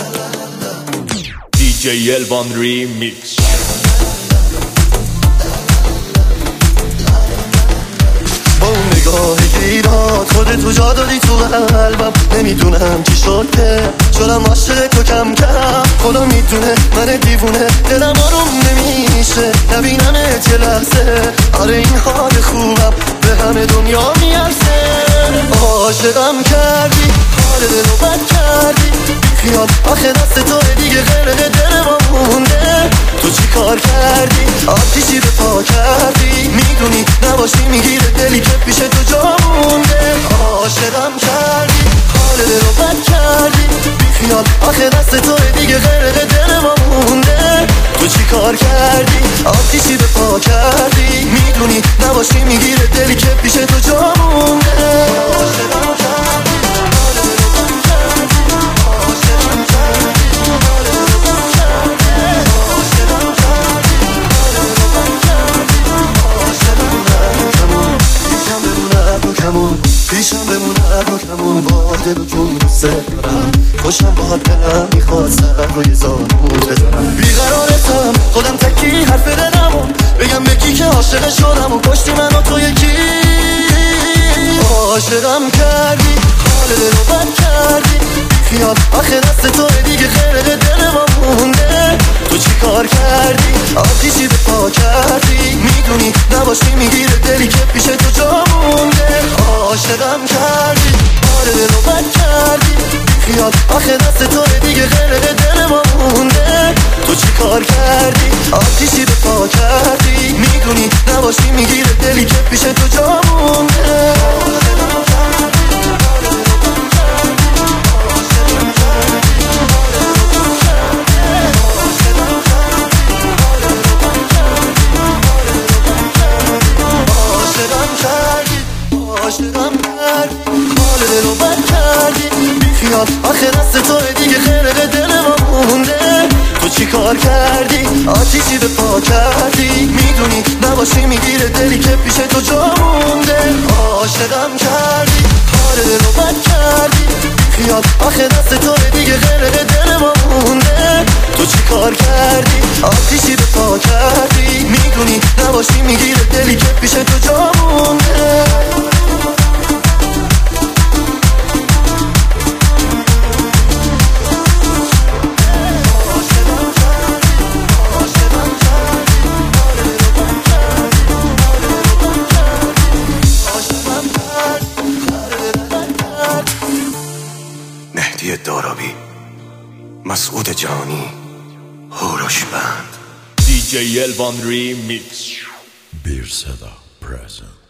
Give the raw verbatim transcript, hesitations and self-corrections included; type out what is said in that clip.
دی جی الوان ریمیکس. با اون نگاه گیرات خودتو جا دادی تو قلبم، نمیدونم چی شد که شدم عاشق تو کم کم. خدا میدونه من دیوونه، دلم آروم نمیشه نبینمت یه لحظه. آره این حال خوبم به همه دنیا میارسه. عاشقم کردی، حال دلو بد کردی، خیال آخه دست تو دیگه غرق دل ما مونده. تو چی کار کردی؟ آتیشی به پا کردی، میدونی نباشی میگیره دلی که پیش تو جا مونده. عاشقم کردی، حال دلو بد کردی، خیال آخه دست تو دیگه غرق دل ما مونده. تو چی کار کردی؟ آتیشی به پا کردی، میدونی نباشی میگیره دلی که پیش تو جا مونده. عاشقم کردی، حال دلو بد کردی، عاشقم کردی، حال دلو بد کردی، عاشقم کردی، حال دلو بد کردی، عاشقم کردی. پیشم بمونه تو کمون، پیشم بمونه تو کمون، با دل و جون دوست دارم. خوشم باهات دلم میخواد سر روی زانوت بذارم. بیقرارتم خودم تکی حرف دلمو بگم به کی که عاشق شدم و کشتی منو تو یکی. عاشقم کردی، حال دلو بد کردی، خیال آخه دست تو دیگه غرق دل ما مونده. تو چی کار کردی؟ آتیشی به پا کردی، میدونی نباشی میگیره دلی که پیش تو جا مونده. عاشقم کردی، حال دلو بد کردی، خیال آخه دست تو دیگه غرق دل ما مونده. تو چی کار کردی؟ آتیشی به پا کردی، میدونی نباشی میگیره دلی که پیش تو جا مونده. عاشقم کردی، حال دلو بد کردی، بیخیال آخه دست تو دیگه غرق دل ما مونده. تو چی کار کردی؟ آتیشی به پا کردی، میدونی نباشی میگیره دلی که پیش تو جا مونده. عاشقم کردی، حال دلو بد کردی، بیخیال آخه دست تو دیگه غرق دل ما مونده. تو چی کار کردی؟ آتیشی به پا کردی، میدونی نباشی میگیره دلی که پیش تو جا مونده. مهدی دارابی، مسعود جانی، هوروش بند. دی جی الوان ریمیکس. Bir Seda present.